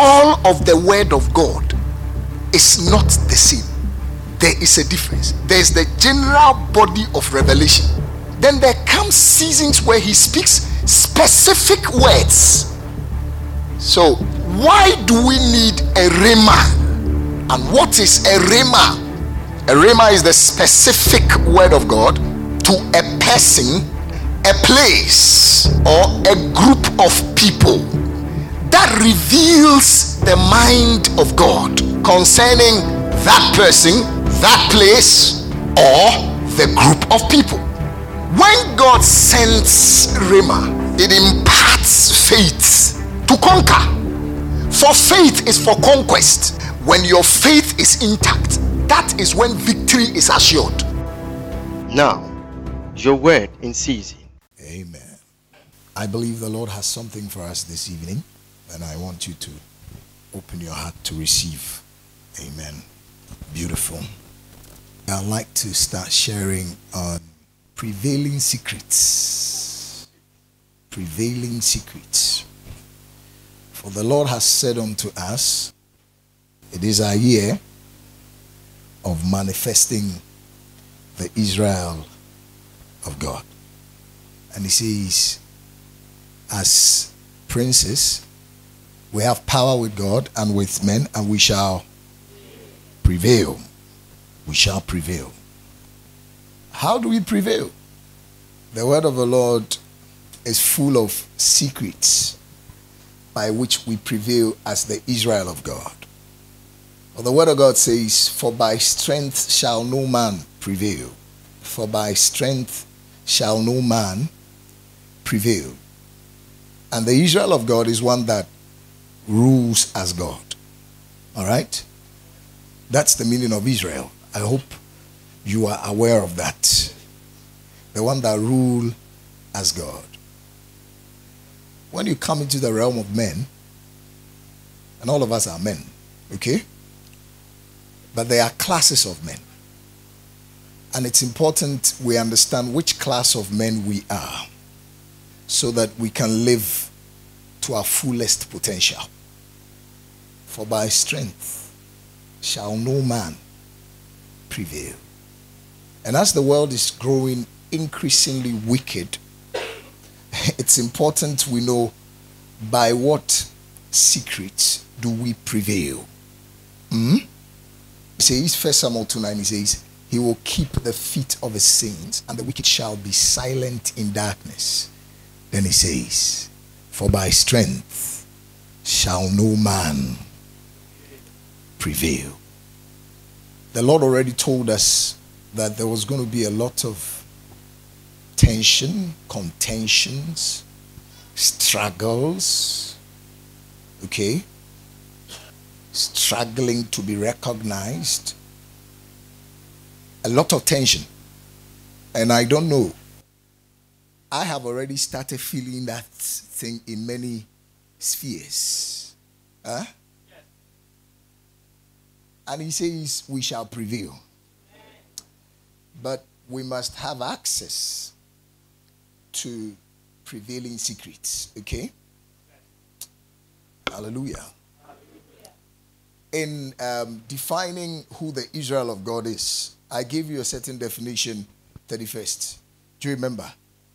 all of the word of God is not the same. There is a difference. There is the general body of revelation. Then there comes seasons where he speaks specific words. So why do we need a rhema? And what is a rhema? A rhema is the specific word of God to a person, a place, or a group of people that reveals the mind of God concerning that person, that place, or the group of people. When God sends rhema, it imparts faith to conquer. For faith is for conquest. When your faith is intact, that is when victory is assured. Now, your word in season. Amen. I believe the Lord has something for us this evening, and I want you to open your heart to receive. Amen. Beautiful. I'd like to start sharing on prevailing secrets. Prevailing secrets. For the Lord has said unto us, it is our year of manifesting the Israel of God. And he says, as princes, we have power with God and with men, and we shall prevail. We shall prevail. How do we prevail? The word of the Lord is full of secrets by which we prevail as the Israel of God. Well, the word of God says, for by strength shall no man prevail. For by strength shall no man prevail. And the Israel of God is one that rules as God. All right? That's the meaning of Israel. I hope you are aware of that. The one that rules as God. When you come into the realm of men, and all of us are men, okay? But there are classes of men. And it's important we understand which class of men we are so that we can live to our fullest potential. For by strength shall no man prevail. And as the world is growing increasingly wicked, it's important we know by what secrets do we prevail. He says, 1 Samuel 2:9, he says, he will keep the feet of his saints, and the wicked shall be silent in darkness. Then he says, for by strength shall no man prevail. The Lord already told us that there was going to be a lot of tension, contentions, struggles, okay? Struggling to be recognized. A lot of tension. And I don't know. I have already started feeling that thing in many spheres. Huh? Yes. And he says we shall prevail. But we must have access to prevailing secrets. Okay? Hallelujah. In defining who the Israel of God is, I gave you a certain definition 31st. Do you remember?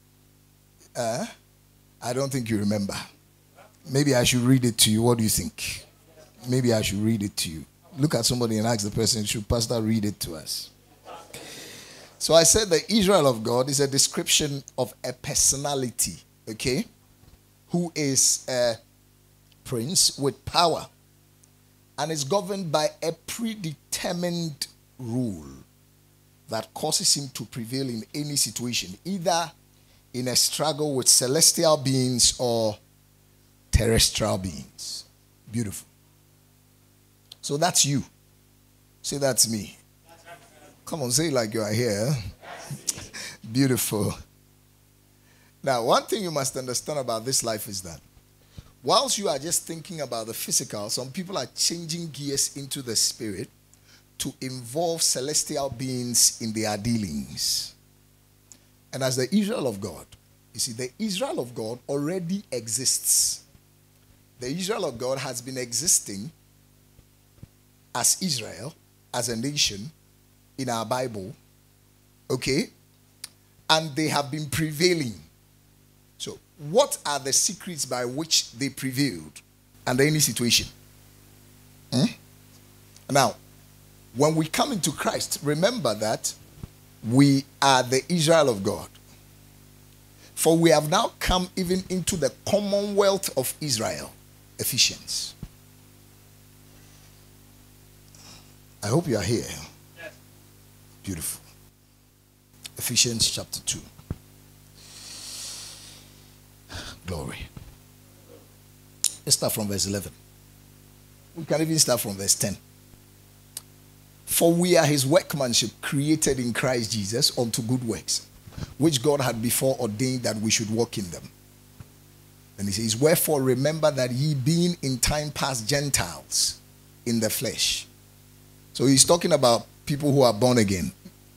I don't think you remember. Maybe I should read it to you. What do you think? Maybe I should read it to you. Look at somebody and ask the person, should Pastor read it to us? So I said the Israel of God is a description of a personality, okay, who is a prince with power and is governed by a predetermined rule that causes him to prevail in any situation, either in a struggle with celestial beings or terrestrial beings. Beautiful. So that's you. Say that's me. Come on, say it like you are here. Beautiful. Now, one thing you must understand about this life is that whilst you are just thinking about the physical, some people are changing gears into the spirit to involve celestial beings in their dealings. And as the Israel of God, you see, the Israel of God already exists The Israel of God has been existing as Israel, as a nation, in our Bible. Okay? And they have been prevailing. So, what are the secrets by which they prevailed under any situation? Now, when we come into Christ, remember that we are the Israel of God. For we have now come even into the commonwealth of Israel. Ephesians. I hope you are here. Yes. Beautiful. Ephesians chapter 2. Glory. Let's start from verse 11. We can even start from verse 10. For we are his workmanship, created in Christ Jesus unto good works, which God had before ordained that we should walk in them. And he says, wherefore remember that ye being in time past Gentiles in the flesh. So he's talking about people who are born again.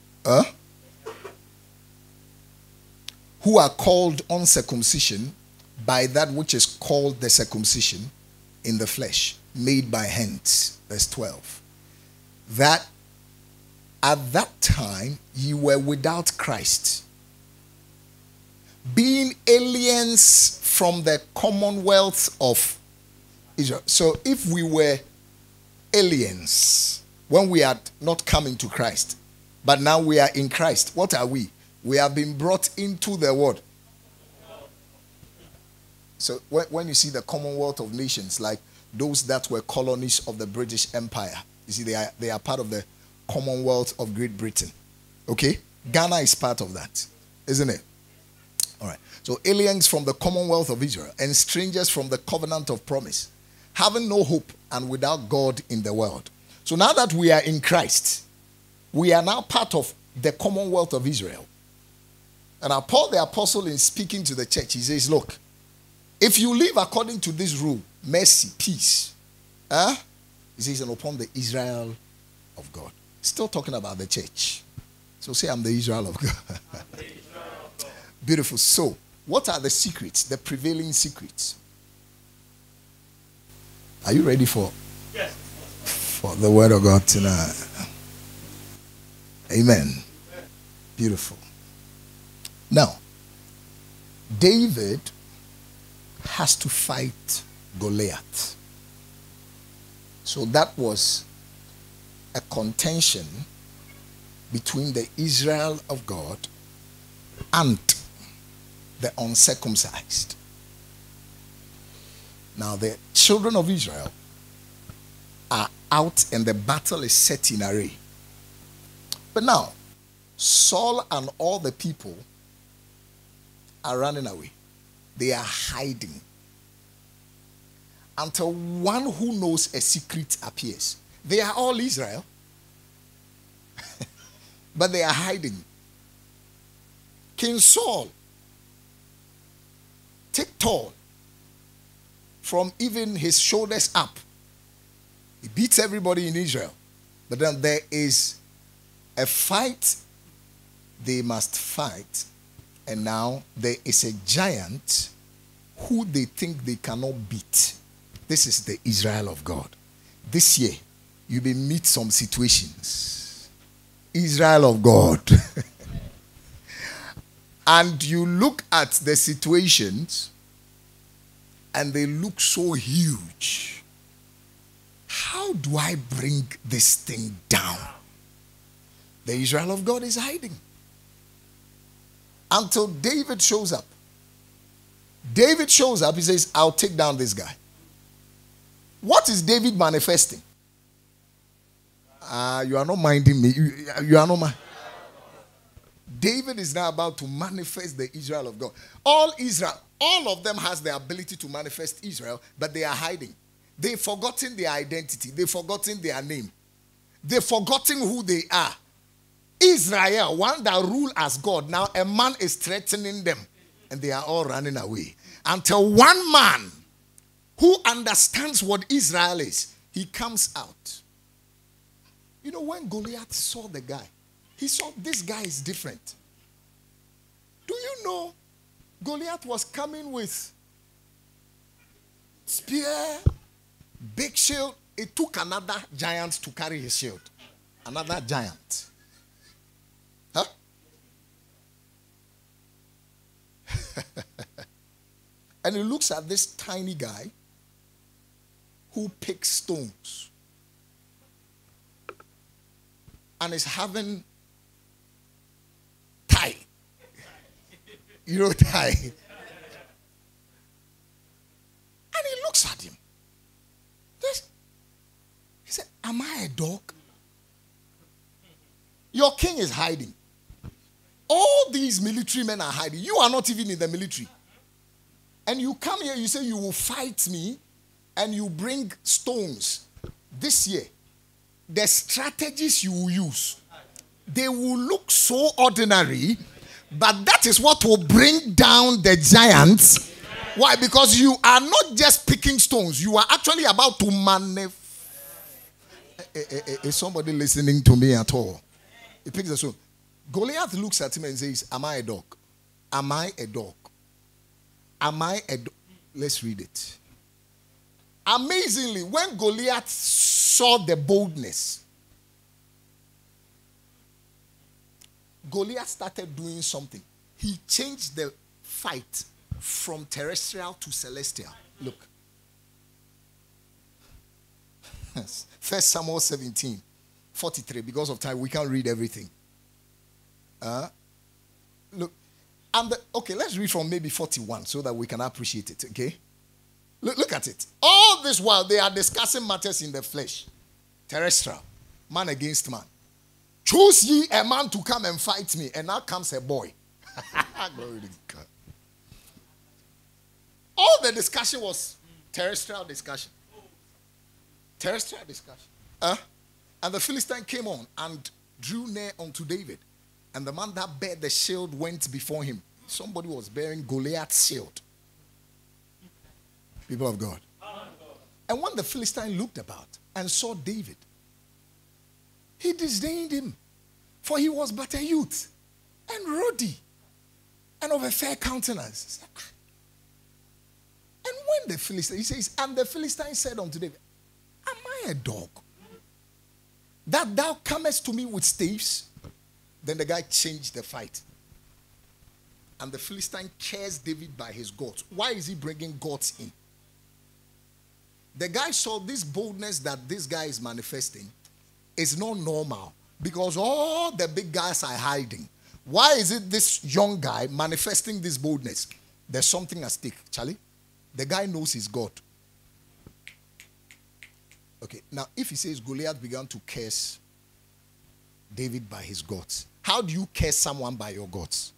Who are called uncircumcision by that which is called the circumcision in the flesh, made by hands. Verse 12. That at that time ye were without Christ, being aliens from the commonwealth of Israel. So if we were aliens when we had not come into Christ, but now we are in Christ, what are we? We have been brought into the world. So when you see the commonwealth of nations, like those that were colonies of the British Empire, you see they are part of the commonwealth of Great Britain. Okay? Ghana is part of that, isn't it? All right. So aliens from the commonwealth of Israel and strangers from the covenant of promise, having no hope and without God in the world. So now that we are in Christ, we are now part of the commonwealth of Israel. And now Paul the apostle, in speaking to the church, he says, look, if you live according to this rule, mercy, peace, he says, and upon the Israel of God. Still talking about the church. So say, I'm the Israel of God. Beautiful. So, what are the secrets, the prevailing secrets? Are you ready for the word of God tonight? Amen. Beautiful. Now, David has to fight Goliath. So that was a contention between the Israel of God and the uncircumcised. Now the children of Israel are out and the battle is set in array. But now, Saul and all the people are running away. They are hiding until one who knows a secret appears. They are all Israel, but they are hiding. King Saul, take tall from even his shoulders up. He beats everybody in Israel. But then there is a fight they must fight. And now there is a giant who they think they cannot beat. This is the Israel of God. This year, you will meet some situations. Israel of God. And you look at the situations and they look so huge. How do I bring this thing down? The Israel of God is hiding. Until David shows up. David shows up, he says, I'll take down this guy. What is David manifesting? You are not minding me. You are not mind. David is now about to manifest the Israel of God. All Israel, all of them has the ability to manifest Israel, but they are hiding. They've forgotten their identity. They've forgotten their name. They've forgotten who they are. Israel, one that rule as God, now a man is threatening them. And they are all running away. Until one man who understands what Israel is, he comes out. You know, when Goliath saw the guy, he saw this guy is different. Do you know Goliath was coming with spear, big shield. It took another giant to carry his shield. Another giant. Huh? And he looks at this tiny guy who picks stones and is having tie. You know, tie. And he looks at him. He said, am I a dog? Your king is hiding. All these military men are hiding. You are not even in the military. And you come here, you say you will fight me, and you bring stones. This year, the strategies you will use, they will look so ordinary, but that is what will bring down the giants. Why? Because you are not just picking stones. You are actually about to manifest. Is somebody listening to me at all? He picks the stone. Goliath looks at him and says, am I a dog? Am I a dog? Am I a dog? Let's read it. Amazingly, when Goliath saw the boldness, Goliath started doing something. He changed the fight from terrestrial to celestial. Look. 1 Samuel 17:43. Because of time, we can't read everything. Look. Okay, let's read from maybe 41 so that we can appreciate it, okay? Look at it. All this while they are discussing matters in the flesh. Terrestrial. Man against man. Choose ye a man to come and fight me. And now comes a boy. Glory to God. All the discussion was terrestrial discussion. Terrestrial discussion. And the Philistine came on and drew near unto David. And the man that bare the shield went before him. Somebody was bearing Goliath's shield. People of God. And when the Philistine looked about and saw David, he disdained him, for he was but a youth and ruddy and of a fair countenance. And when the Philistine, he says, and the Philistine said unto David, am I a dog that thou comest to me with staves? Then the guy changed the fight. And the Philistine cursed David by his gods. Why is he bringing gods in? The guy saw this boldness that this guy is manifesting is not normal. Because all the big guys are hiding. Why is it this young guy manifesting this boldness? There's something at stake, Charlie. The guy knows his God. Okay, now if he says Goliath began to curse David by his gods, how do you curse someone by your gods?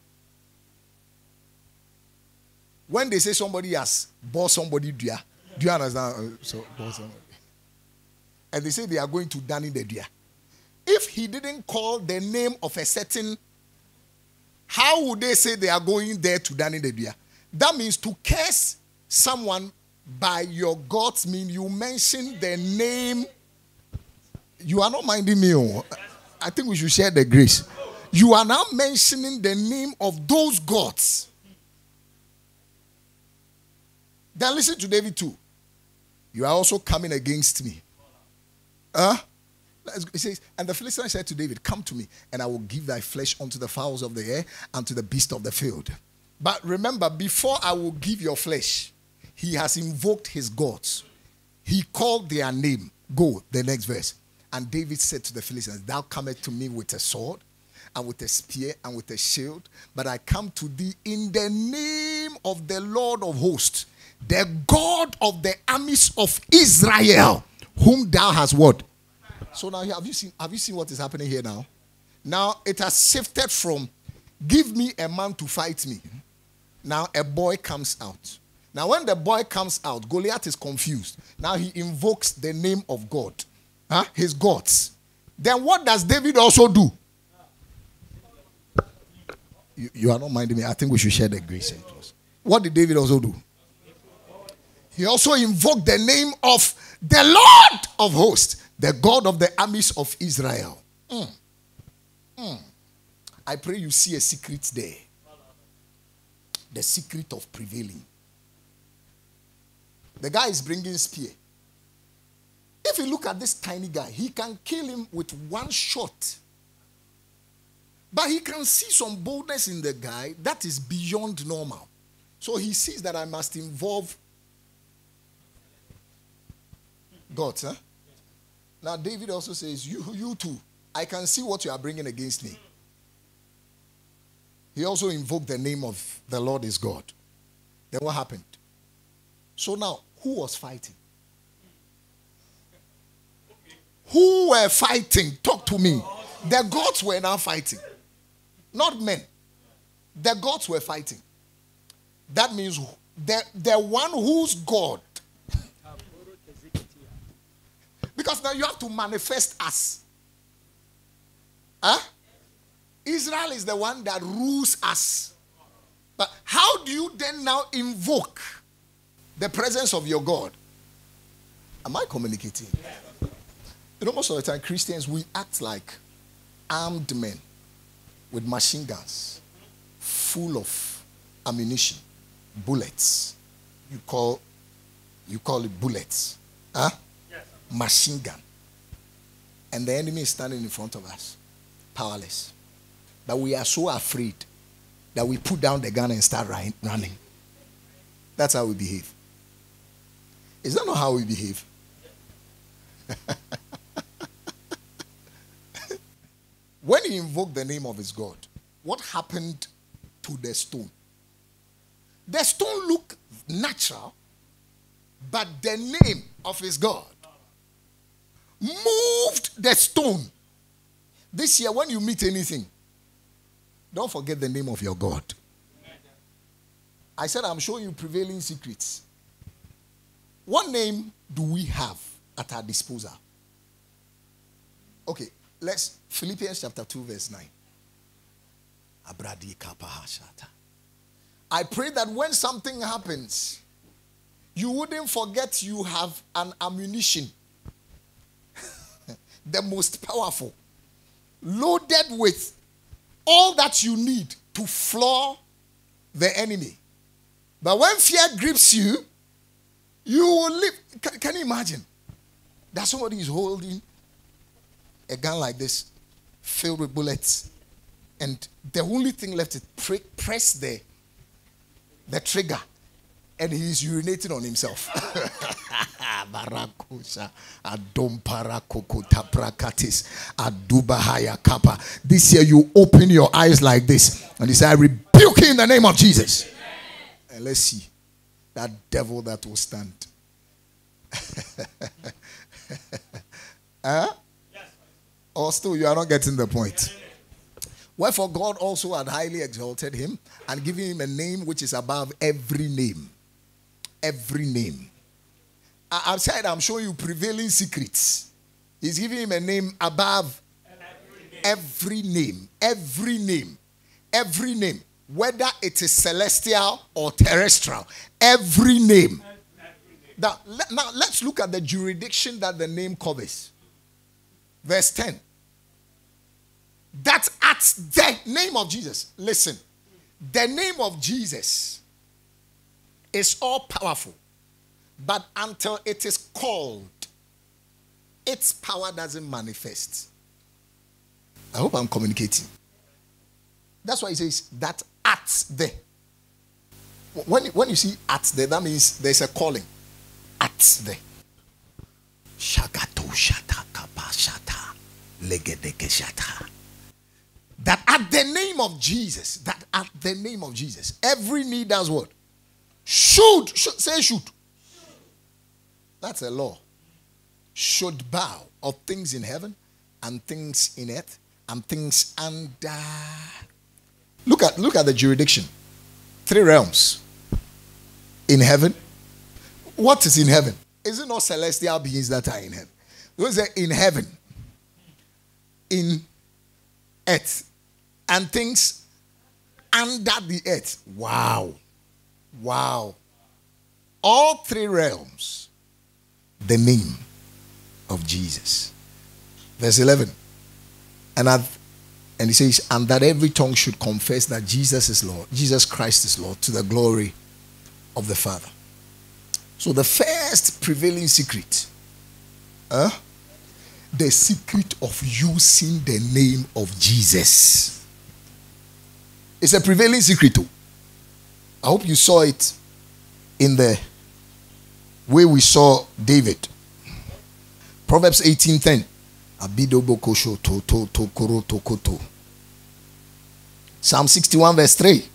When they say somebody has bought somebody, do you understand? So, bought somebody. And they say they are going to Danny the deer. If he didn't call the name of a certain, how would they say they are going there to Danny the deer? That means to curse someone by your gods mean you mention the name. You are not minding me. I think we should share the grace. You are now mentioning the name of those gods. Then listen to David too. You are also coming against me. It says, and the Philistine said to David, come to me, and I will give thy flesh unto the fowls of the air and to the beasts of the field. But remember, before I will give your flesh, he has invoked his gods. He called their name. Go, the next verse. And David said to the Philistines, thou comest to me with a sword, and with a spear, and with a shield, but I come to thee in the name of the Lord of hosts, the God of the armies of Israel, whom thou hast what? So now have you seen what is happening here now? Now it has shifted from give me a man to fight me. Now a boy comes out. Now when the boy comes out, Goliath is confused. Now he invokes the name of God. His gods. Then what does David also do? You are not minding me. I think we should share the grace and close. What did David also do? He also invoked the name of the Lord of hosts, the God of the armies of Israel. I pray you see a secret there. The secret of prevailing. The guy is bringing spear. If you look at this tiny guy, he can kill him with one shot. But he can see some boldness in the guy that is beyond normal. So he sees that I must involve God. Huh? Now David also says, you too, I can see what you are bringing against me. He also invoked the name of the Lord is God. Then what happened? So now, who was fighting? Who were fighting? Talk to me. The gods were now fighting. Not men. The gods were fighting. That means the one whose God. Because now you have to manifest us. Huh? Israel is the one that rules us. But how do you then now invoke the presence of your God? Am I communicating? You know, most of the time, Christians, we act like armed men with machine guns full of ammunition, bullets. You call it bullets. Huh? Yes. Machine gun. And the enemy is standing in front of us, powerless. But we are so afraid that we put down the gun and start running. That's how we behave. Is that not how we behave? When he invoked the name of his God, what happened to the stone? The stone looked natural, but the name of his God moved the stone. This year, when you meet anything, don't forget the name of your God. I said, I'm showing you prevailing secrets. What name do we have at our disposal? Okay, let's, Philippians chapter 2, verse 9. I pray that when something happens, you wouldn't forget you have an ammunition. The most powerful. Loaded with all that you need to floor the enemy. But when fear grips you, you will live. Can you imagine that somebody is holding a gun like this, filled with bullets, and the only thing left is press the trigger, and he is urinating on himself. This year you open your eyes like this and you say, I rebuke you in the name of Jesus. And let's see that devil that will stand. Huh? Or still you are not getting the point. Wherefore God also had highly exalted him and given him a name which is above every name. Every name. Outside, I'm showing you prevailing secrets. He's giving him a name above every name. Every name. Every name. Whether it is celestial or terrestrial. Every name. Now let's look at the jurisdiction that the name covers. Verse 10. That at the name of Jesus. Listen. The name of Jesus is all powerful. But until it is called, its power doesn't manifest. I hope I'm communicating. That's why he says that at the. When you see at the, that means there's a calling. At the. Shagato shata kapa shata. Legedeke shata. That at the name of Jesus, that at the name of Jesus, every knee does what? Should say should. That's a law. Should bow of things in heaven and things in earth and things under. Look at the jurisdiction. 3 realms. In heaven. What is in heaven? Is it not celestial beings that are in heaven? Those are in heaven. In earth. And things under the earth. Wow. Wow. All 3 realms. The name of Jesus. Verse 11. And he says, and that every tongue should confess that Jesus is Lord. Jesus Christ is Lord, to the glory of the Father. So the first prevailing secret, the secret of using the name of Jesus. It's a prevailing secret too. I hope you saw it in the way we saw David. Proverbs 18:10. Abidobokosho to koro to koto. Psalm 61 verse 3.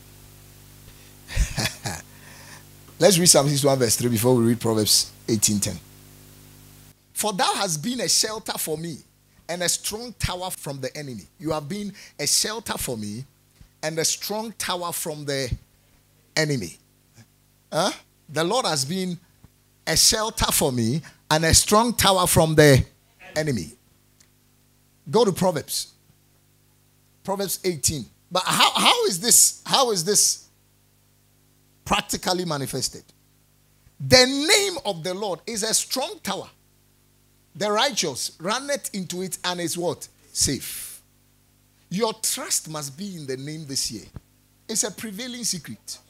Let's read Psalm 61 verse 3 before we read Proverbs 18:10. For thou hast been a shelter for me and a strong tower from the enemy. You have been a shelter for me and a strong tower from the enemy. The Lord has been a shelter for me and a strong tower from the enemy. Go to Proverbs. Proverbs 18. But how is this practically manifested? The name of the Lord is a strong tower. The righteous runneth into it and is what? Safe. Your trust must be in the name this year. It's a prevailing secret.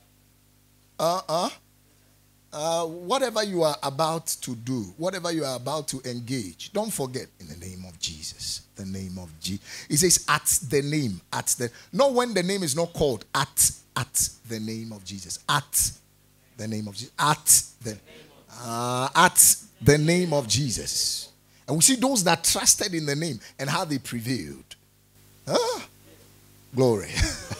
Whatever you are about to do, whatever you are about to engage, don't forget in the name of Jesus. The name of Jesus. It says at the name, not when the name is not called, at the name of Jesus. At the name of Jesus. At the name of Jesus. And we see those that trusted in the name and how they prevailed. Glory.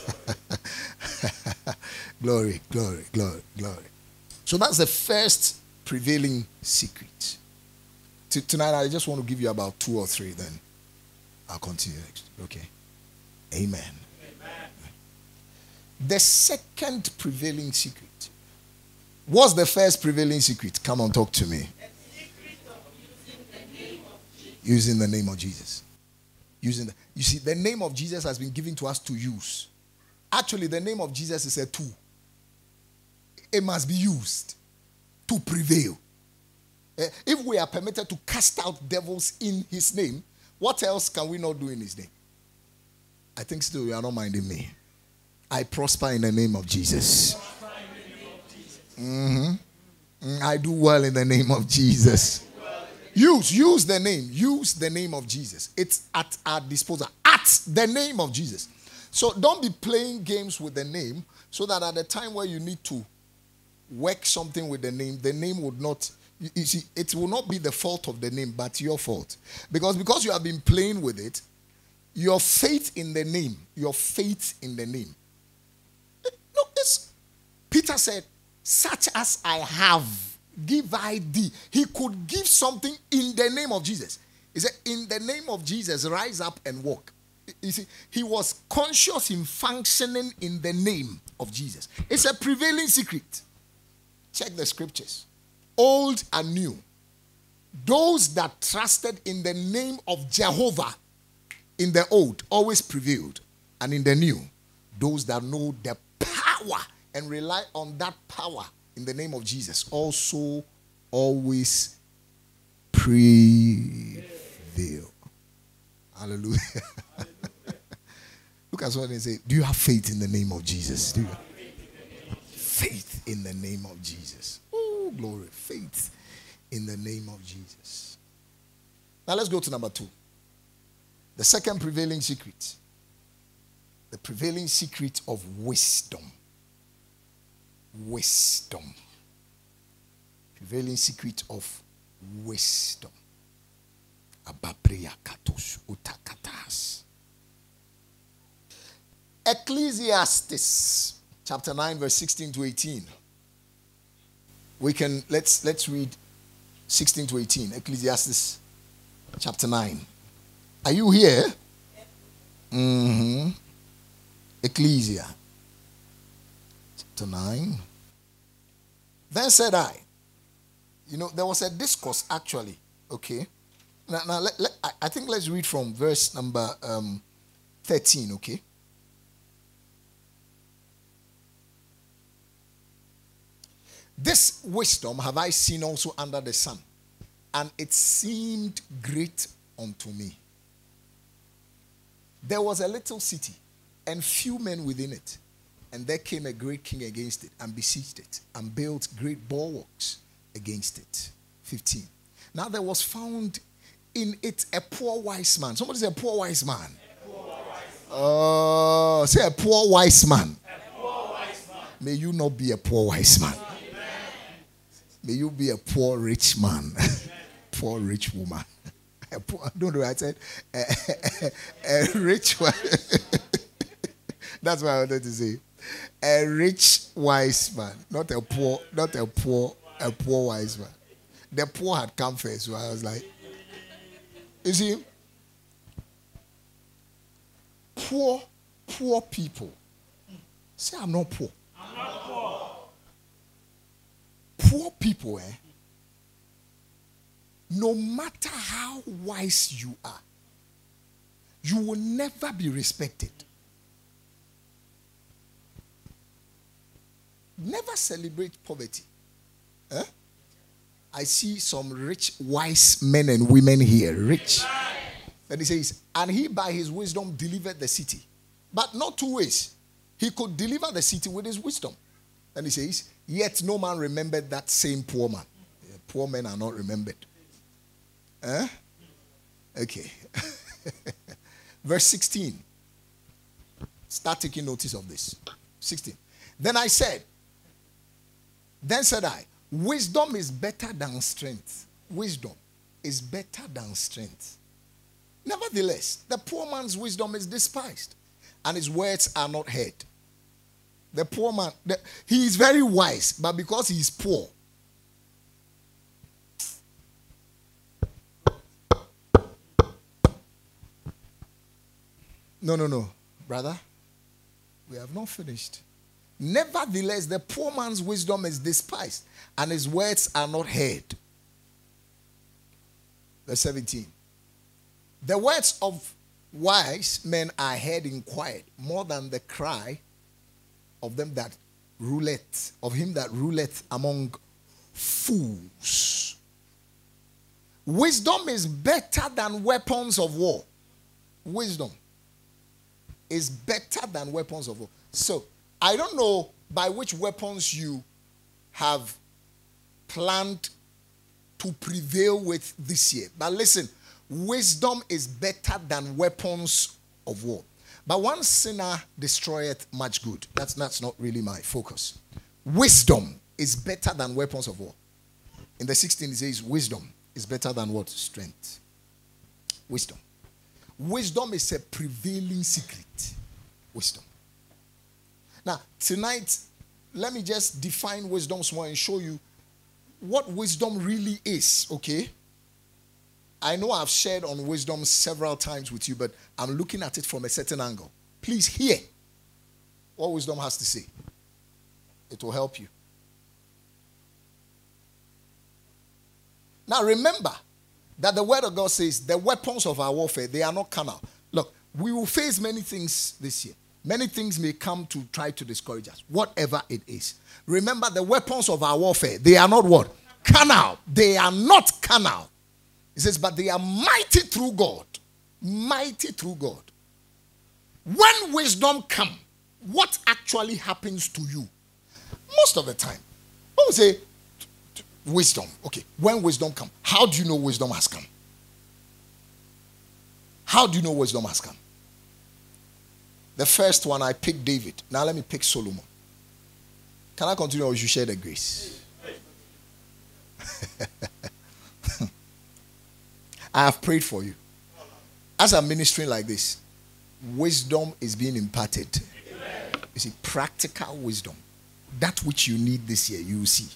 Glory, glory, glory, glory. So that's the first prevailing secret. Tonight, I just want to give you about 2 or 3, then I'll continue next. Okay. Amen. Amen. The second prevailing secret. What's the first prevailing secret? Come on, talk to me. The secret of using the name of Jesus. You see, the name of Jesus has been given to us to use. Actually, the name of Jesus is a tool. It must be used to prevail. If we are permitted to cast out devils in his name, what else can we not do in his name? I think still you are not minding me. I prosper in the name of Jesus. I do well in the name of Jesus. Use the name. Use the name of Jesus. It's at our disposal. At the name of Jesus. So don't be playing games with the name so that at the time where you need to work something with the name would not, you see, it will not be the fault of the name, but your fault. Because you have been playing with it, your faith in the name. Look, Peter said, such as I have, give I thee. He could give something in the name of Jesus. He said, in the name of Jesus, rise up and walk. You see, he was conscious in functioning in the name of Jesus. It's a prevailing secret. Check the scriptures. Old and new. Those that trusted in the name of Jehovah in the old always prevailed. And in the new, those that know the power and rely on that power in the name of Jesus also always prevail. Hallelujah. Look at someone and say, do you have faith in the name of Jesus? Do you? Faith in the name of Jesus. Oh, glory. Faith in the name of Jesus. Now let's go to number 2. The second prevailing secret. The prevailing secret of wisdom. Wisdom. Prevailing secret of wisdom. Ecclesiastes chapter 9 verse 16 to 18. Let's read 16 to 18. Ecclesiastes chapter 9. Are you here? Ecclesia chapter 9. Then said I, there was a discourse actually. Okay. Now I think let's read from verse number 13, okay? This wisdom have I seen also under the sun, and it seemed great unto me. There was a little city, and few men within it, and there came a great king against it, and besieged it, and built great bulwarks against it. 15. Now there was found in it a poor wise man. Somebody say a poor wise man. Oh, say a poor wise man. May you not be a poor wise man. May you be a poor rich man. Poor rich woman. Don't know. I said a rich one. That's what I wanted to say. A rich wise man, not a poor wise man. The poor had come first, so I was like, you see, poor people. Say I'm not poor. Poor people, no matter how wise you are, you will never be respected. Never celebrate poverty. I see some rich, wise men and women here. Rich. Then he says, and he by his wisdom delivered the city. But not two ways. He could deliver the city with his wisdom. Then he says, yet no man remembered that same poor man. Poor men are not remembered. Okay. Verse 16. Start taking notice of this. 16. Then said I, wisdom is better than strength. Wisdom is better than strength. Nevertheless, the poor man's wisdom is despised, and his words are not heard. The poor man, he is very wise, but because he is poor, No, brother. We have not finished. Nevertheless, the poor man's wisdom is despised, and his words are not heard. Verse 17. The words of wise men are heard in quiet, more than the cry of him that ruleth among fools. Wisdom is better than weapons of war. Wisdom is better than weapons of war. So, I don't know by which weapons you have planned to prevail with this year. But listen, wisdom is better than weapons of war. But one sinner destroyeth much good. That's not really my focus. Wisdom is better than weapons of war. In the 16 it says wisdom is better than what? Strength. Wisdom. Wisdom is a prevailing secret. Wisdom. Now, tonight, let me just define wisdom small and show you what wisdom really is, okay? I know I've shared on wisdom several times with you, but I'm looking at it from a certain angle. Please hear what wisdom has to say. It will help you. Now, remember that the word of God says the weapons of our warfare, they are not carnal. Look, we will face many things this year. Many things may come to try to discourage us, whatever it is. Remember, the weapons of our warfare, they are not what? Carnal. They are not carnal. It says, but they are mighty through God. Mighty through God. When wisdom comes, what actually happens to you? Most of the time, when we say wisdom, okay, when wisdom comes, how do you know wisdom has come? How do you know wisdom has come? The first one, I picked David. Now let me pick Solomon. Can I continue or you share the grace? I have prayed for you. As I'm ministering like this, wisdom is being imparted. You see, practical wisdom. That which you need this year, you will see.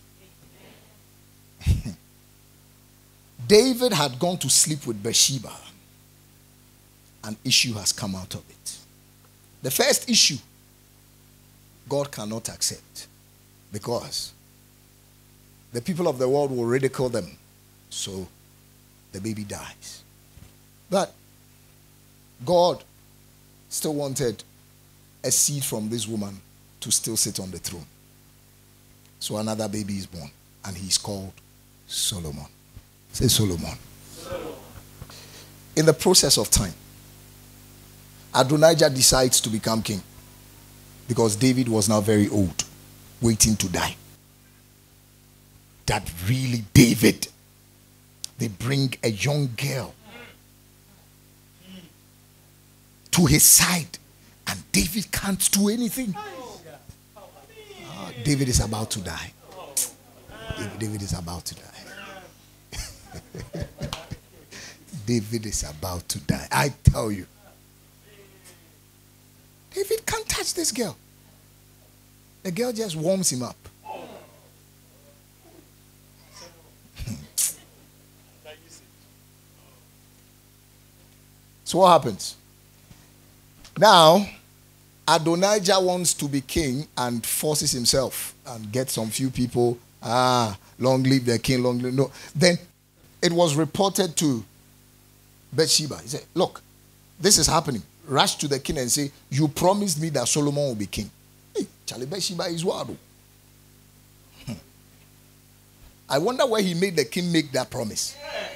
David had gone to sleep with Bathsheba. An issue has come out of it. The first issue, God cannot accept because the people of the world will ridicule them. So the baby dies. But God still wanted a seed from this woman to still sit on the throne. So another baby is born, and he's called Solomon. Say Solomon. In the process of time, Adonijah decides to become king because David was now very old, waiting to die. that really David, they bring a young girl to his side, and David can't do anything. David is about to die. David is about to die. David is about to die. I tell you. David can't touch this girl. The girl just warms him up. So what happens? Now, Adonijah wants to be king and forces himself and gets some few people. Long live the king, long live. No. Then it was reported to Bathsheba. He said, look, this is happening. Rush to the king and say, you promised me that Solomon will be king. Hey, Charlie, Bathsheba is wild. I wonder why he made the king make that promise.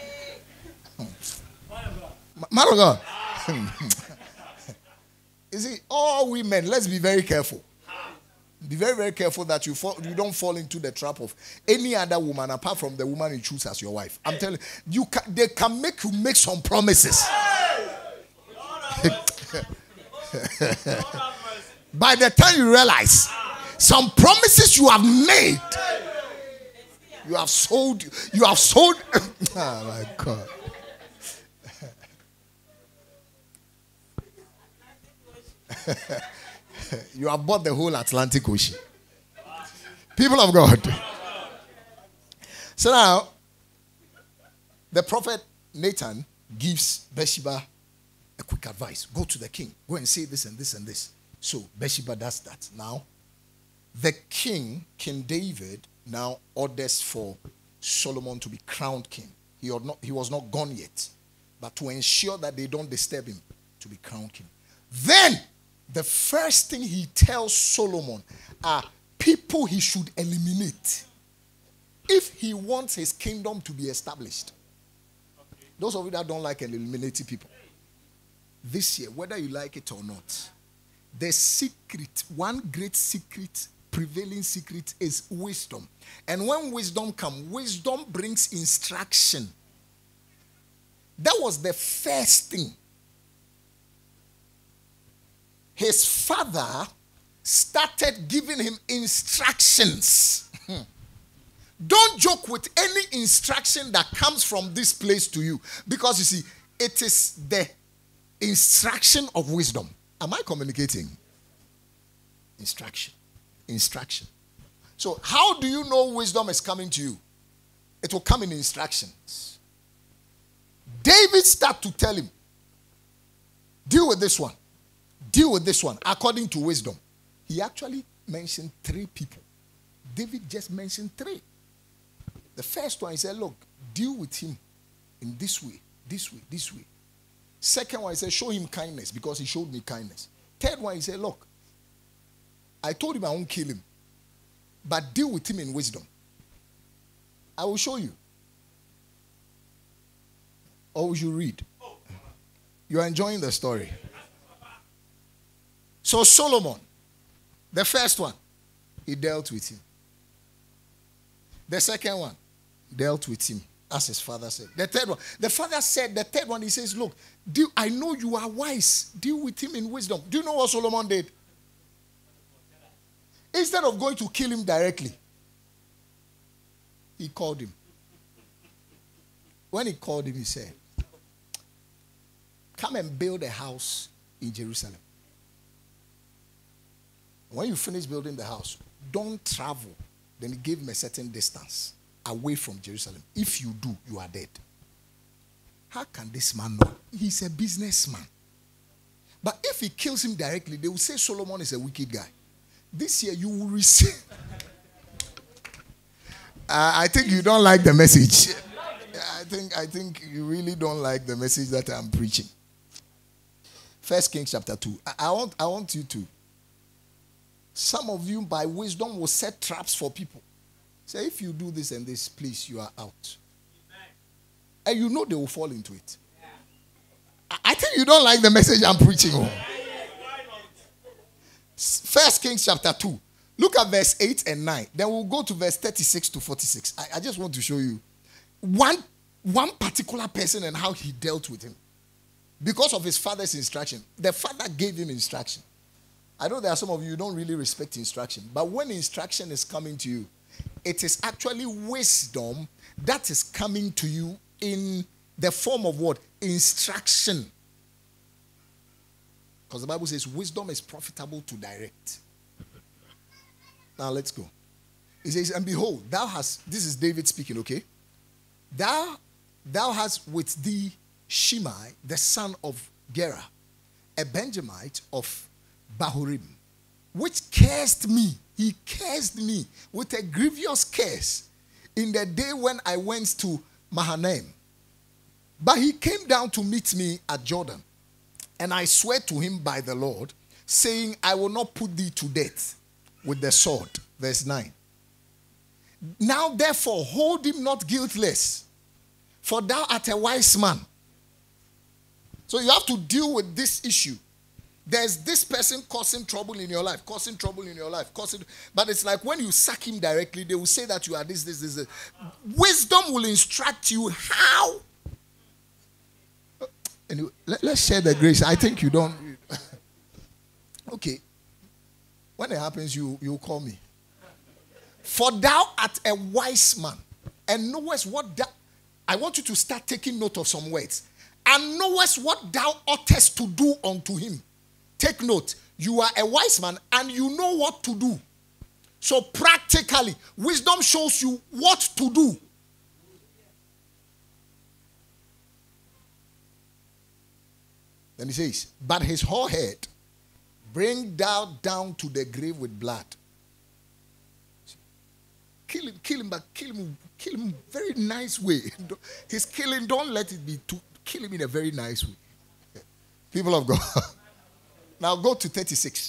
Man of God. You see, all women, let's be very careful. Be very, very careful that you don't fall into the trap of any other woman apart from the woman you choose as your wife. I'm telling you, they can make you make some promises. By the time you realize some promises you have made, you have sold. Oh my God. You have bought the whole Atlantic Ocean. People of God. So now, the prophet Nathan gives Bathsheba a quick advice. Go to the king. Go and say this and this and this. So Bathsheba does that. Now, the king, King David, now orders for Solomon to be crowned king. He was not gone yet. But to ensure that they don't disturb him, to be crowned king. Then, the first thing he tells Solomon are people he should eliminate if he wants his kingdom to be established. Okay. Those of you that don't like eliminating people, this year, whether you like it or not, the secret, one great secret, prevailing secret is wisdom. And when wisdom comes, wisdom brings instruction. That was the first thing. His father started giving him instructions. Don't joke with any instruction that comes from this place to you. Because you see, it is the instruction of wisdom. Am I communicating? Instruction. Instruction. So how do you know wisdom is coming to you? It will come in instructions. David started to tell him, deal with this one. Deal with this one according to wisdom. He actually mentioned 3 people. David just mentioned 3. The first one, he said, look, deal with him in this way, this way, this way. Second one, he said, show him kindness because he showed me kindness. Third one, he said, look, I told him I won't kill him, but deal with him in wisdom. I will show you. Or will you read? You are enjoying the story. So Solomon, the first one, he dealt with him. The second one, dealt with him, as his father said. The third one, the father said, the third one, he says, look, I know you are wise. Deal with him in wisdom. Do you know what Solomon did? Instead of going to kill him directly, he called him. When he called him, he said, come and build a house in Jerusalem. When you finish building the house, don't travel. Then he gave him a certain distance away from Jerusalem. If you do, you are dead. How can this man know? He's a businessman. But if he kills him directly, they will say Solomon is a wicked guy. This year you will receive. I think you don't like the message. I think you really don't like the message that I'm preaching. 1 Kings chapter 2. I want you to. Some of you, by wisdom, will set traps for people. Say, if you do this and this, please, you are out. And you know they will fall into it. I think you don't like the message I'm preaching on. 1 Kings chapter 2. Look at verse 8 and 9. Then we'll go to verse 36 to 46. I just want to show you one particular person and how he dealt with him. Because of his father's instruction. The father gave him instruction. I know there are some of you who don't really respect instruction. But when instruction is coming to you, it is actually wisdom that is coming to you in the form of what? Instruction. Because the Bible says wisdom is profitable to direct. Now let's go. It says, and behold, thou hast, this is David speaking, okay? Thou hast with thee Shimei, the son of Gera, a Benjamite of Bahurim, which cursed me. He cursed me with a grievous curse in the day when I went to Mahanaim. But he came down to meet me at Jordan, and I swear to him by the Lord, saying, I will not put thee to death with the sword. Verse 9. Now therefore hold him not guiltless, for thou art a wise man. So you have to deal with this issue. There's this person causing trouble in your life, but it's like when you sack him directly, they will say that you are this. Wisdom will instruct you how. Anyway, let's share the grace. I think you don't. Okay. When it happens, you call me. For thou art a wise man, and knowest what thou... I want you to start taking note of some words. And knowest what thou oughtest to do unto him. Take note. You are a wise man, and you know what to do. So practically, wisdom shows you what to do. Then he says, but his whorehead bring thou down to the grave with blood. Kill him, but kill him very nice way. His killing, don't let it be too, kill him in a very nice way. People of God. Now go to 36.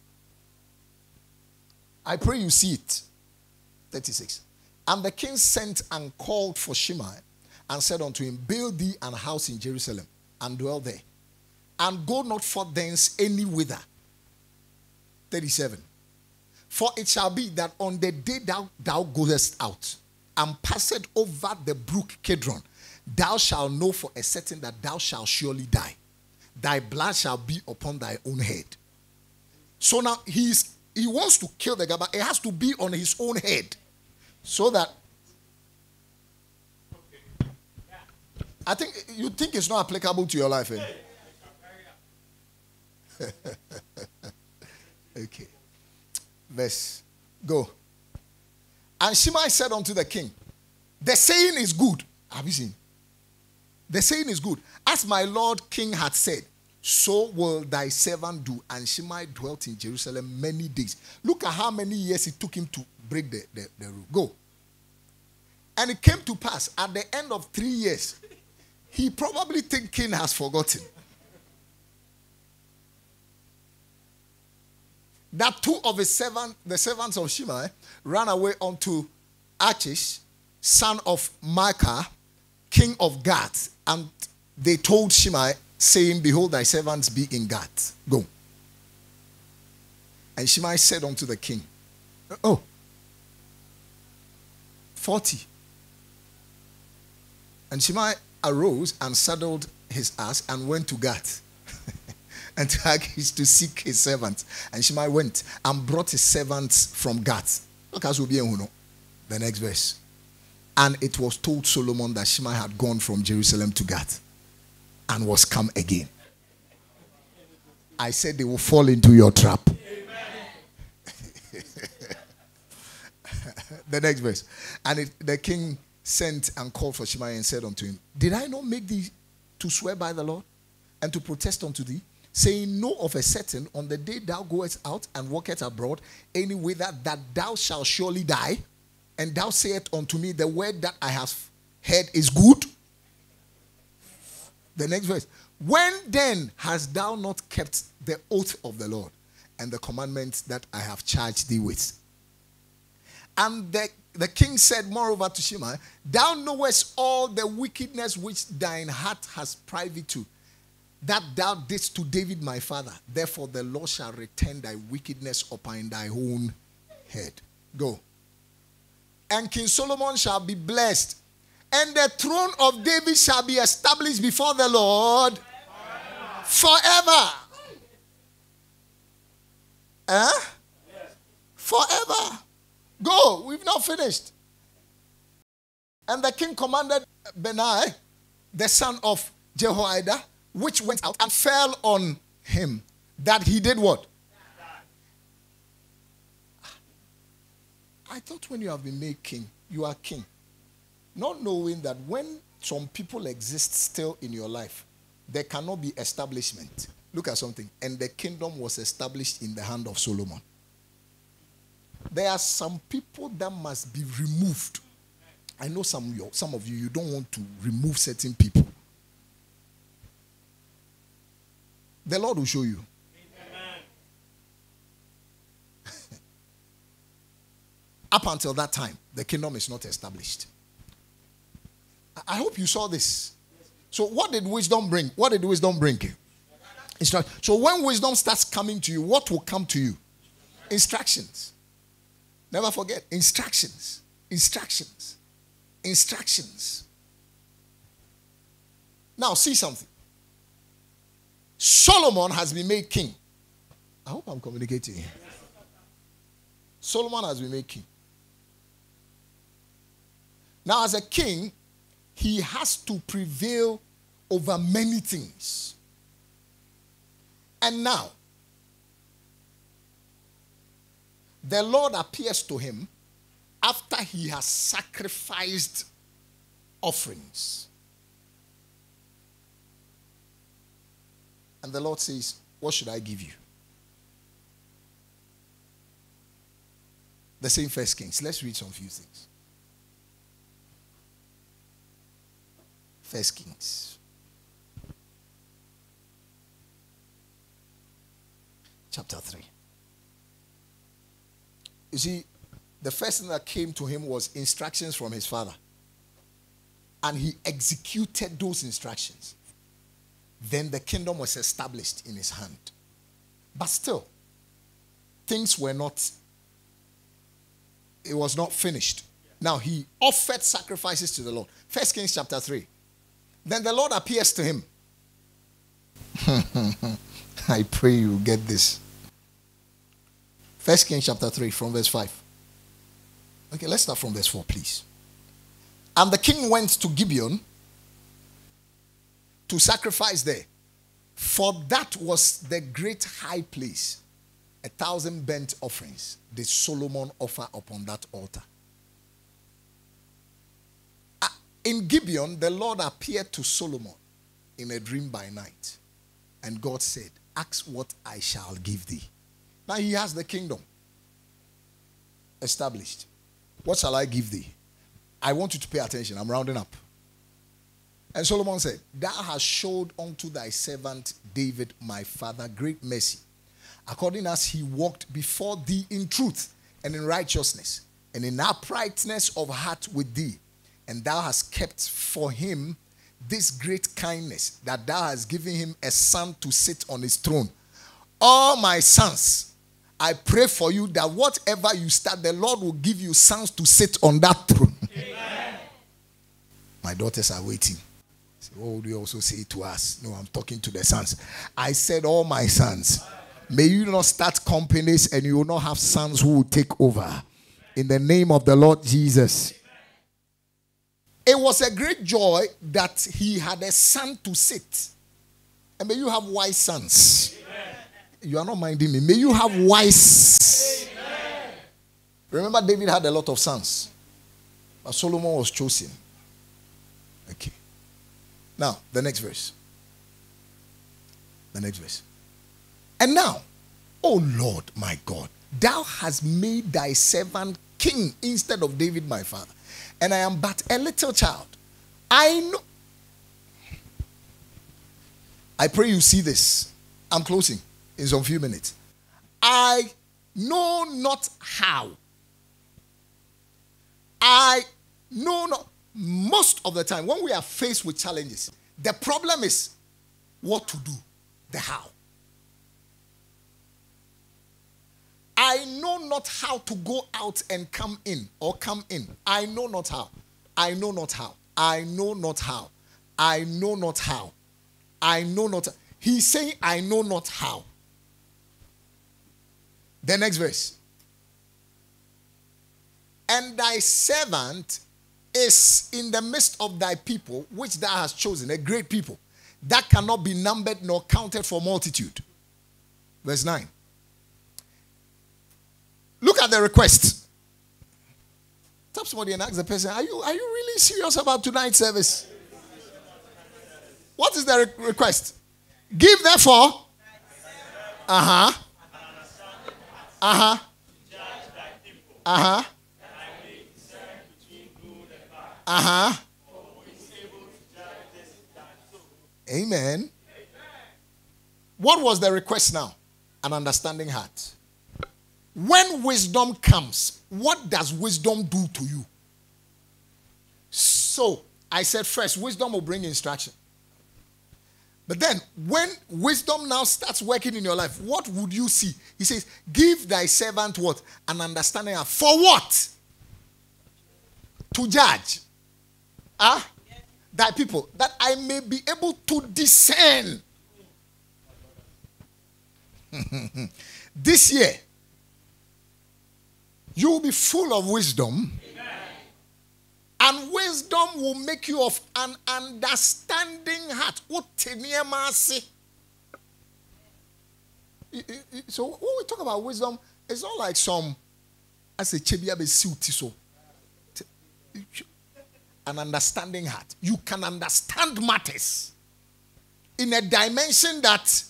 I pray you see it. 36. And the king sent and called for Shimei and said unto him, build thee an house in Jerusalem and dwell there, and go not forth thence any whither. 37. For it shall be that on the day thou goest out and passest over the brook Kedron, thou shalt know for a certain that thou shalt surely die. Thy blood shall be upon thy own head. So now he wants to kill the guy, but it has to be on his own head. So that I think you think it's not applicable to your life, eh? Okay. Verse. Go. And Shimei said unto the king, the saying is good. Have you seen? The saying is good. As my lord king had said, so will thy servant do. And Shimei dwelt in Jerusalem many days. Look at how many years it took him to break the rule. Go. And it came to pass at the end of 3 years, he probably think king has forgotten that two of his servants, the servants of Shimei, ran away unto Achish, son of Micah, king of Gath, and they told Shimei, saying, behold, thy servants be in Gath. Go. And Shimei said unto the king, 40. And Shimei arose and saddled his ass and went to Gath and to Achish to seek his servants. And Shimei went and brought his servants from Gath. Look as the next verse. And it was told Solomon that Shimei had gone from Jerusalem to Gath and was come again. I said they will fall into your trap. The next verse. And the king sent and called for Shimei and said unto him, did I not make thee to swear by the Lord and to protest unto thee, saying, know of a certain on the day thou goest out and walkest abroad any whither that thou shalt surely die? And thou sayest unto me, the word that I have heard is good. The next verse. When then hast thou not kept the oath of the Lord and the commandments that I have charged thee with? And the king said moreover to Shimei, thou knowest all the wickedness which thine heart has privy to, that thou didst to David my father. Therefore the Lord shall return thy wickedness upon thy own head. Go. And King Solomon shall be blessed, and the throne of David shall be established before the Lord forever. Forever. Go. We've not finished. And the king commanded Benaiah, the son of Jehoiada, which went out and fell on him, that he did what? I thought when you have been made king, you are king. Not knowing that when some people exist still in your life, there cannot be establishment. Look at something. And the kingdom was established in the hand of Solomon. There are some people that must be removed. I know some of you don't want to remove certain people. The Lord will show you. Up until that time, the kingdom is not established. I hope you saw this. So what did wisdom bring? What did wisdom bring? So when wisdom starts coming to you, what will come to you? Instructions. Never forget, instructions. Instructions. Instructions. Now see something. Solomon has been made king. I hope I'm communicating here. Solomon has been made king. Now, as a king, he has to prevail over many things. And now, the Lord appears to him after he has sacrificed offerings. And the Lord says, what should I give you? The same First Kings. Let's read some few things. First Kings. Chapter 3. You see, the first thing that came to him was instructions from his father. And he executed those instructions. Then the kingdom was established in his hand. But still, things were not, it was not finished. Now he offered sacrifices to the Lord. First Kings chapter 3. Then the Lord appears to him. I pray you get this. First Kings chapter 3 from verse 5. Okay, let's start from verse 4, please. And the king went to Gibeon to sacrifice there. For that was the great high place. 1,000 burnt offerings did Solomon offer upon that altar. In Gibeon, the Lord appeared to Solomon in a dream by night. And God said, ask what I shall give thee. Now he has the kingdom established. What shall I give thee? I want you to pay attention. I'm rounding up. And Solomon said, thou hast showed unto thy servant David my father great mercy, according as he walked before thee in truth and in righteousness and in uprightness of heart with thee. And thou hast kept for him this great kindness, that thou hast given him a son to sit on his throne. All my sons, I pray for you that whatever you start, the Lord will give you sons to sit on that throne. My daughters are waiting. So what would you also say to us? No, I'm talking to the sons. I said, all my sons, may you not start companies and you will not have sons who will take over. In the name of the Lord Jesus. It was a great joy that he had a son to sit. And may you have wise sons. Amen. You are not minding me. May you have wise. Amen. Remember, David had a lot of sons. But Solomon was chosen. Okay. Now, the next verse. The next verse. And now, O Lord my God, thou hast made thy servant king instead of David my father. And I am but a little child. I know. I pray you see this. I'm closing in some few minutes. I know not how. I know not. Most of the time, when we are faced with challenges, the problem is what to do, the how. I know not how to go out and come in or come in. I know not how. I know not how. I know not how. I know not how. I know not. He's saying, I know not how. The next verse. And thy servant is in the midst of thy people, which thou hast chosen, a great people, that cannot be numbered nor counted for multitude. Verse 9. Look at the request. Tap somebody and ask the person, are you really serious about tonight's service? What is the request? Give therefore. Uh-huh. Uh-huh. Uh-huh. Uh-huh. Amen. What was the request now? An understanding heart. When wisdom comes, what does wisdom do to you? So, I said first, wisdom will bring instruction. But then, when wisdom now starts working in your life, what would you see? He says, give thy servant what? An understanding heart. For what? To judge. Thy people, that I may be able to discern. This year, you will be full of wisdom. Amen. And wisdom will make you of an understanding heart. So when we talk about wisdom, it's not like some, as a chebiabe suit so. An understanding heart. You can understand matters in a dimension that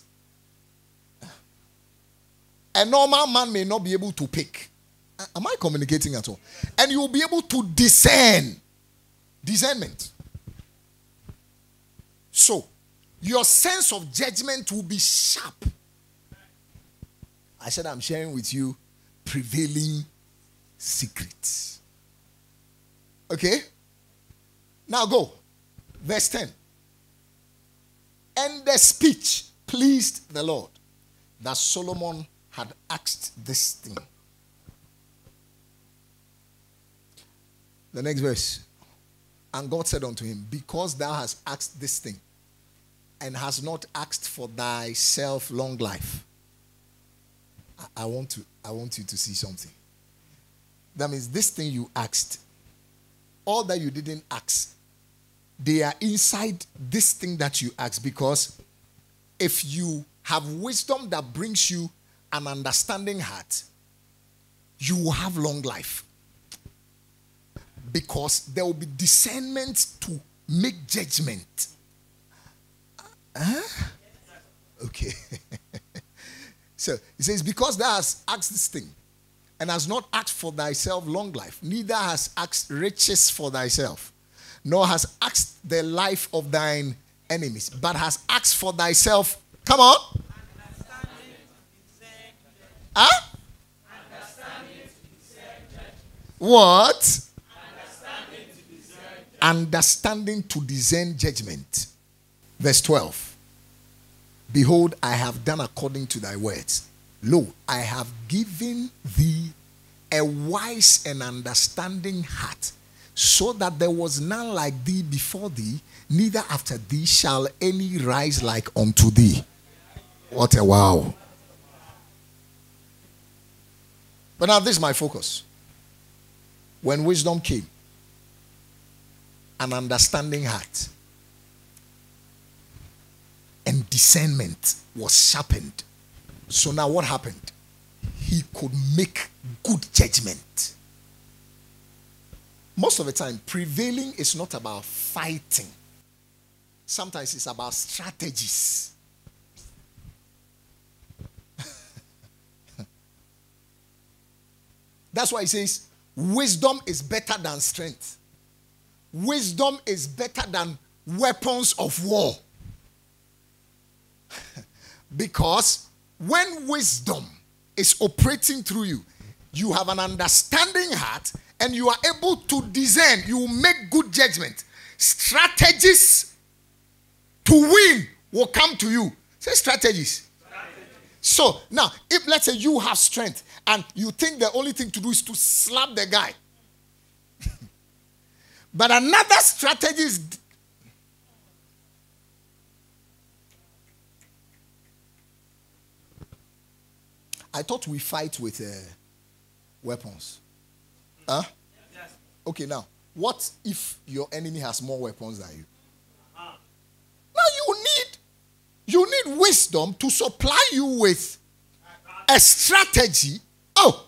a normal man may not be able to pick. Am I communicating at all? And you will be able to discern. Discernment. So, your sense of judgment will be sharp. I said I'm sharing with you prevailing secrets. Okay? Now go. Verse 10. And the speech pleased the Lord, that Solomon had asked this thing. The next verse. And God said unto him, because thou hast asked this thing, and hast not asked for thyself long life. I want you to see something. That means this thing you asked, all that you didn't ask, they are inside this thing that you asked. Because if you have wisdom that brings you an understanding heart, you will have long life. Because there will be discernment to make judgment. Okay. So it says, because thou hast asked this thing, and hast not asked for thyself long life, neither hast asked riches for thyself, nor hast asked the life of thine enemies, but hast asked for thyself. Come on. What? Understanding to discern judgment. Verse 12. Behold, I have done according to thy words. Lo, I have given thee a wise and understanding heart, so that there was none like thee before thee, neither after thee shall any rise like unto thee. What a wow. But now this is my focus. When wisdom came, an understanding heart, and discernment was sharpened. So now what happened? He could make good judgment. Most of the time, prevailing is not about fighting. Sometimes it's about strategies. That's why he says, wisdom is better than strength. Wisdom is better than weapons of war. Because when wisdom is operating through you, you have an understanding heart and you are able to discern. You make good judgment. Strategies to win will come to you. Say strategies. So now, if let's say you have strength and you think the only thing to do is to slap the guy, but another strategy is I thought we fight with weapons. Huh? Yes. Okay, now, what if your enemy has more weapons than you? Now you need wisdom to supply you with a strategy. Oh.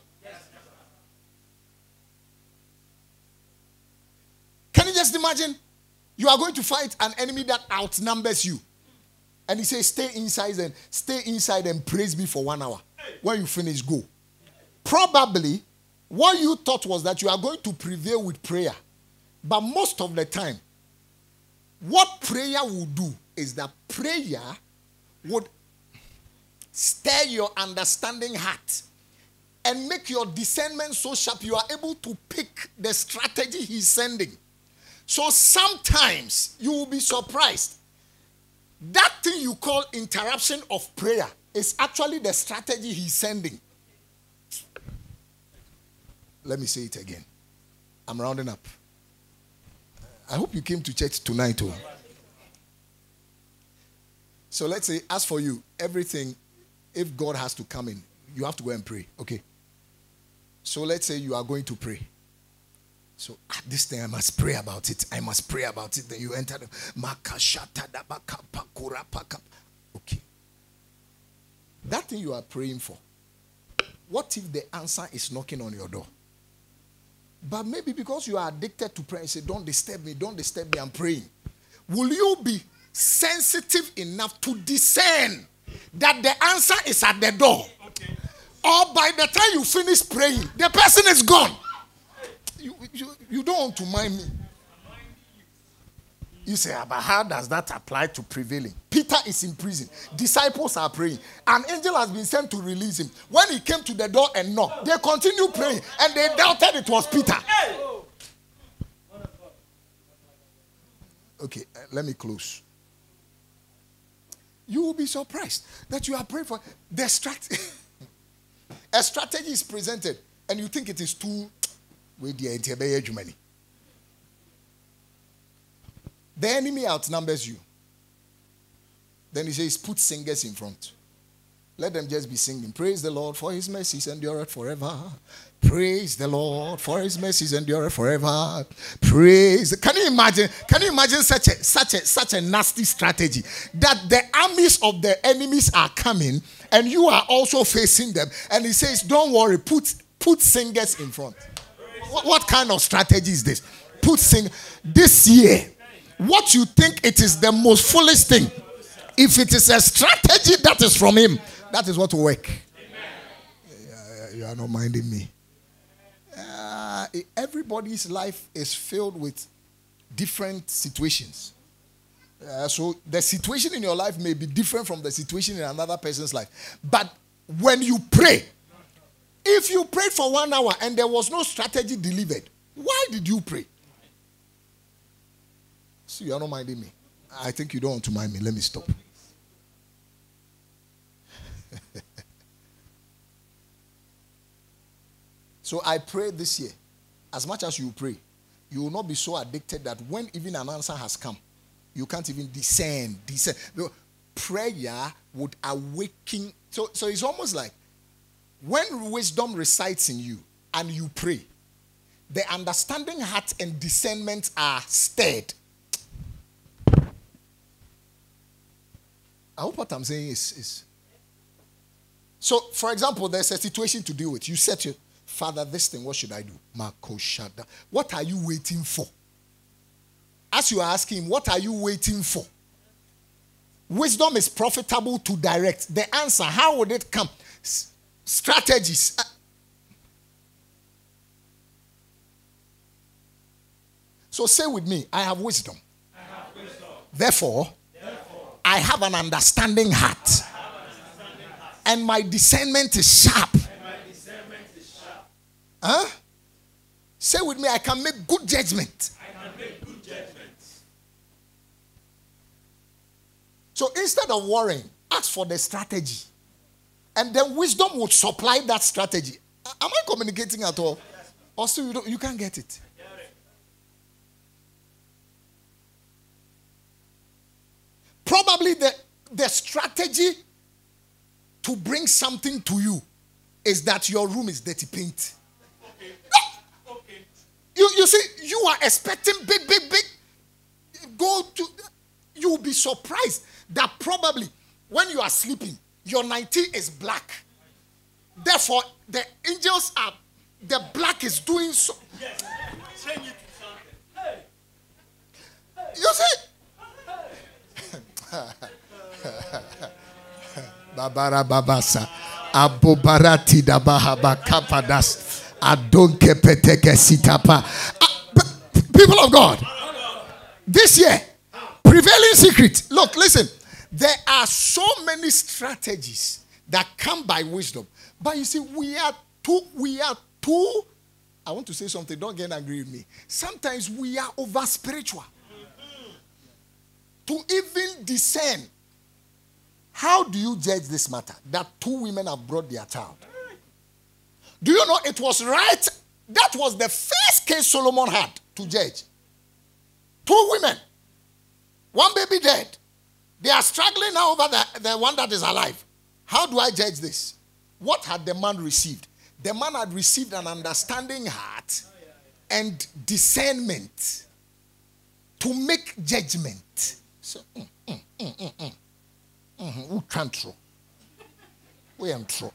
Can you just imagine? You are going to fight an enemy that outnumbers you. And he says, stay inside and praise me for 1 hour. When you finish, go. Probably, what you thought was that you are going to prevail with prayer. But most of the time, what prayer will do is that prayer would stir your understanding heart and make your discernment so sharp you are able to pick the strategy he's sending. So sometimes you will be surprised. That thing you call interruption of prayer is actually the strategy he's sending. Let me say it again. I'm rounding up. I hope you came to church tonight. Oh. So let's say, as for you, everything, if God has to come in, you have to go and pray. Okay. So let's say you are going to pray. So this thing I must pray about it. I must pray about it. Then you enter the okay. That thing you are praying for. What if the answer is knocking on your door? But maybe because you are addicted to prayer, you say, don't disturb me, I'm praying. Will you be sensitive enough to discern that the answer is at the door? Okay. Or by the time you finish praying, the person is gone? You don't want to mind me. You say, but how does that apply to prevailing? Peter is in prison. Disciples are praying. An angel has been sent to release him. When he came to the door and knocked, they continued praying and they doubted it was Peter. Okay, let me close. You will be surprised that you are praying for the strategy. A strategy is presented and you think it is too with the entire Germany. The enemy outnumbers you. Then he says, put singers in front. Let them just be singing. Praise the Lord for his mercies endureth forever. Praise the Lord for his mercies endureth forever. Praise. Can you imagine such a nasty strategy that the armies of the enemies are coming and you are also facing them, and he says, don't worry, put singers in front. What kind of strategy is this? This year, what you think it is the most foolish thing, if it is a strategy that is from him, that is what will work. You are not minding me. Everybody's life is filled with different situations. So the situation in your life may be different from the situation in another person's life. But when you pray, if you prayed for 1 hour and there was no strategy delivered, why did you pray? So you are not minding me. I think you don't want to mind me. Let me stop. So I pray this year, as much as you pray, you will not be so addicted that when even an answer has come, you can't even discern. Prayer would awaken. So it's almost like when wisdom resides in you and you pray, the understanding heart and discernment are stirred. I hope what I'm saying is. So, for example, there's a situation to deal with. You said to your Father, this thing, what should I do? What are you waiting for? As you are asking him, what are you waiting for? Wisdom is profitable to direct. The answer, how would it come? Strategies. So say with me, I have wisdom. Therefore, I have an understanding heart. And my discernment is sharp. Huh? Say with me, I can make good judgment. So instead of worrying, ask for the strategy. And then wisdom would supply that strategy. Am I communicating at all? Also, you can't get it. Probably the strategy to bring something to you is that your room is dirty paint. Okay. You see, you are expecting big. You will be surprised that probably when you are sleeping, your 90 is black. Therefore, the angels are, the black is doing so. Yes. You see? Babara babasa. Abobarati dabahaba kapadas. Adonke peteke sitapa. People of God, this year, prevailing secret. Look, listen. There are so many strategies that come by wisdom. But you see, we are too, I want to say something, don't get angry with me. Sometimes we are over spiritual. To even discern. How do you judge this matter? That 2 women have brought their child. Do you know it was right? That was the first case Solomon had to judge. 2 women. 1 baby dead. They are struggling now over the one that is alive. How do I judge this? What had the man received? The man had received an understanding heart and discernment to make judgment. So, who can't throw? We am throw.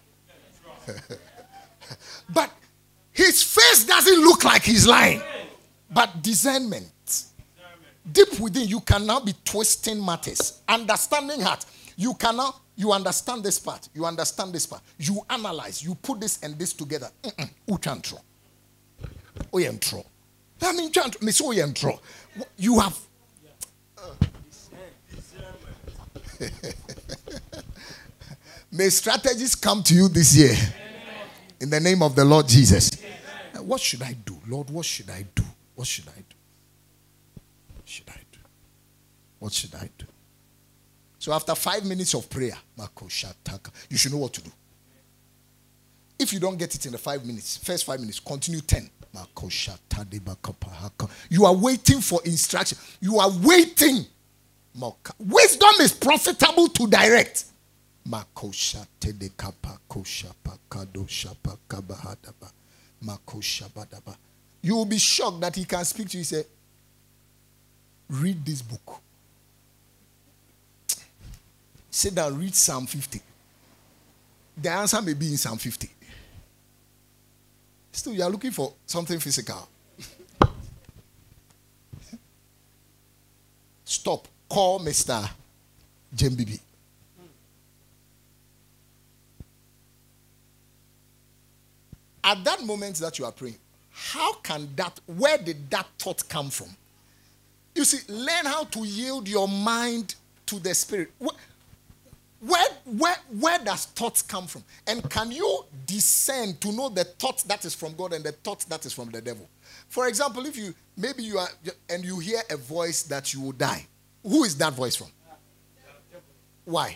But his face doesn't look like he's lying. But discernment. Deep within, you can now be twisting matters. Understanding heart. You understand this part. You understand this part. You analyze. You put this and this together. Who can't throw? We am throw. I mean, you have. May strategies come to you this year. In the name of the Lord Jesus. What should I do? Lord, what should I do? What should I do? What should I do? So after 5 minutes of prayer, you should know what to do. If you don't get it in the 5 minutes, first 5 minutes, continue 10. You are waiting for instruction. You are waiting. Wisdom is profitable to direct. You will be shocked that he can speak to you. He say, read this book. Sit down, read Psalm 50. The answer may be in Psalm 50. Still, you are looking for something physical. Stop. Call Mr. Jembibi. At that moment that you are praying, where did that thought come from? You see, learn how to yield your mind to the Spirit. Where does thoughts come from? And can you discern to know the thought that is from God and the thought that is from the devil? For example, if you are and you hear a voice that you will die, who is that voice from? Why?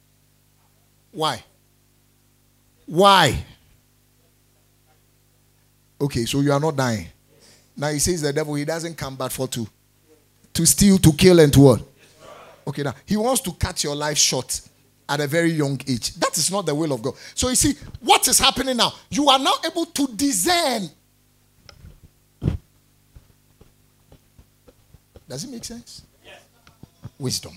Okay, so you are not dying. Now he says the devil, he doesn't come but for to steal, to kill, and to what? Okay, now he wants to cut your life short at a very young age. That is not the will of God. So you see, what is happening now? You are now able to discern. Does it make sense? Yes. Wisdom.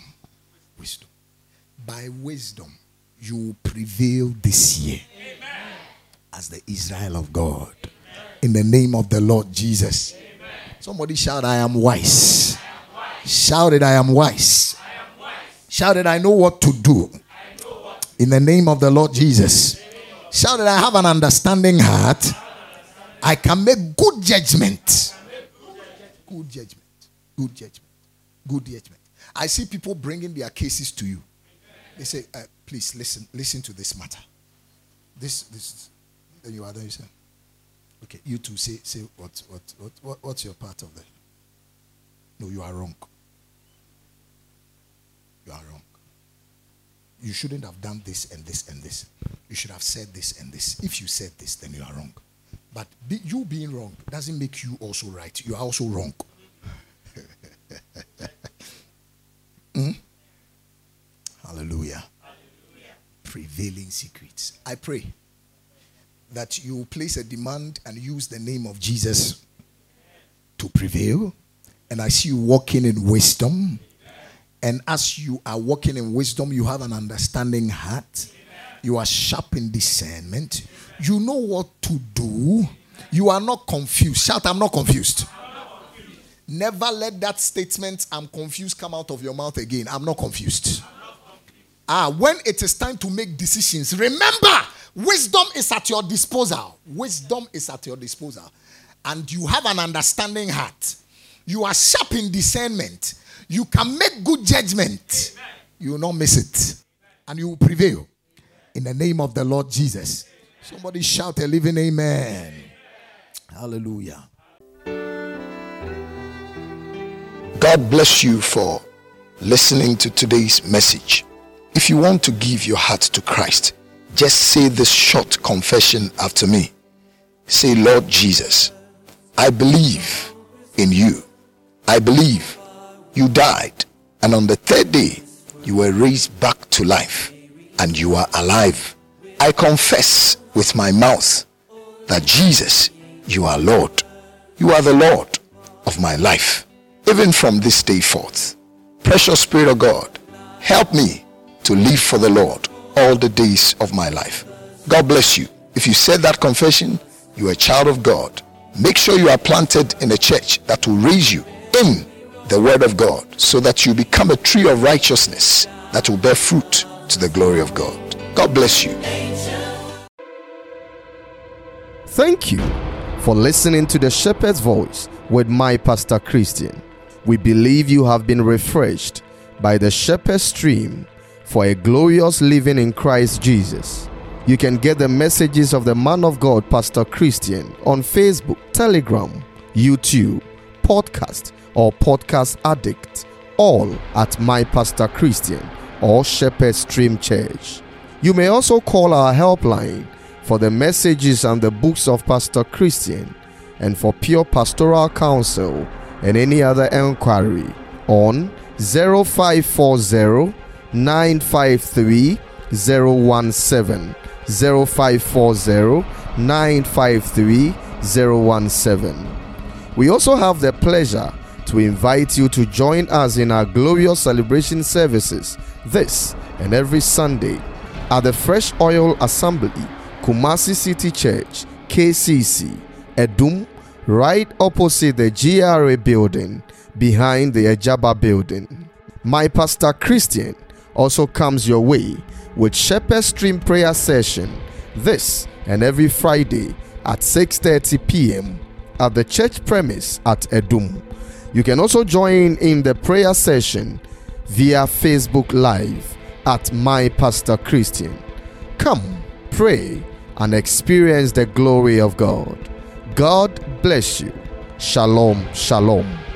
By wisdom, you will prevail this year. Amen. As the Israel of God. Amen. In the name of the Lord Jesus. Amen. Somebody shout, I am wise. Shout it, I am wise. Shout it, I know what to do. In the name of the Lord Jesus. Shout it, I have an understanding heart. I can make good judgment. Good judgment. I see people bringing their cases to you. They say, please listen to this matter. This. Then you are there, you say, okay, you two say what's your part of that? No, you are wrong. You are wrong. you shouldn't have done this and this and this. You should have said this and this. If you said this, then you are wrong. But you being wrong doesn't make you also right. You are also wrong. Hallelujah. Prevailing secrets. I pray that you place a demand and use the name of Jesus to prevail. And I see you walking in wisdom. And as you are walking in wisdom, you have an understanding heart. You are sharp in discernment. You know what to do. You are not confused. Shout, I'm not confused. Never let that statement, I'm confused, come out of your mouth again. I'm not confused. When it is time to make decisions, remember, wisdom is at your disposal. Wisdom is at your disposal. And you have an understanding heart. You are sharp in discernment. You can make good judgment. Amen. You will not miss it. And you will prevail. In the name of the Lord Jesus. Somebody shout a living amen. Hallelujah. God bless you for listening to today's message. If you want to give your heart to Christ, just say this short confession after me. Say, Lord Jesus, I believe in you. I believe you died, and on the third day you were raised back to life, and you are alive. I confess with my mouth that Jesus, you are Lord. You are the Lord of my life, even from this day forth. Precious Spirit of God, help me to live for the Lord all the days of my life. God bless you. If you said that confession, you are a child of God. Make sure you are planted in a church that will raise you in the word of God, so that you become a tree of righteousness that will bear fruit to the glory of God. God bless you. Thank you for listening to the Shepherd's Voice with my Pastor Christian. We believe you have been refreshed by the Shepherd's Stream for a glorious living in Christ Jesus. You can get the messages of the man of God, Pastor Christian, on Facebook, Telegram, YouTube, podcast, or Podcast Addict, all at My Pastor Christian or Shepherd Stream Church. You may also call our helpline for the messages and the books of Pastor Christian, and for pure pastoral counsel and any other enquiry on 0540 953 017, 0540 953 017. We also have the pleasure to invite you to join us in our glorious celebration services this and every Sunday at the Fresh Oil Assembly, Kumasi City Church, KCC, Edum, right opposite the GRA building, behind the Ejaba building. My Pastor Christian also comes your way with Shepherd Stream prayer session this and every Friday at 6:30 p.m. at the church premise at Edum. You can also join in the prayer session via Facebook Live at My Pastor Christian. Come, pray, and experience the glory of God. God bless you. Shalom, shalom.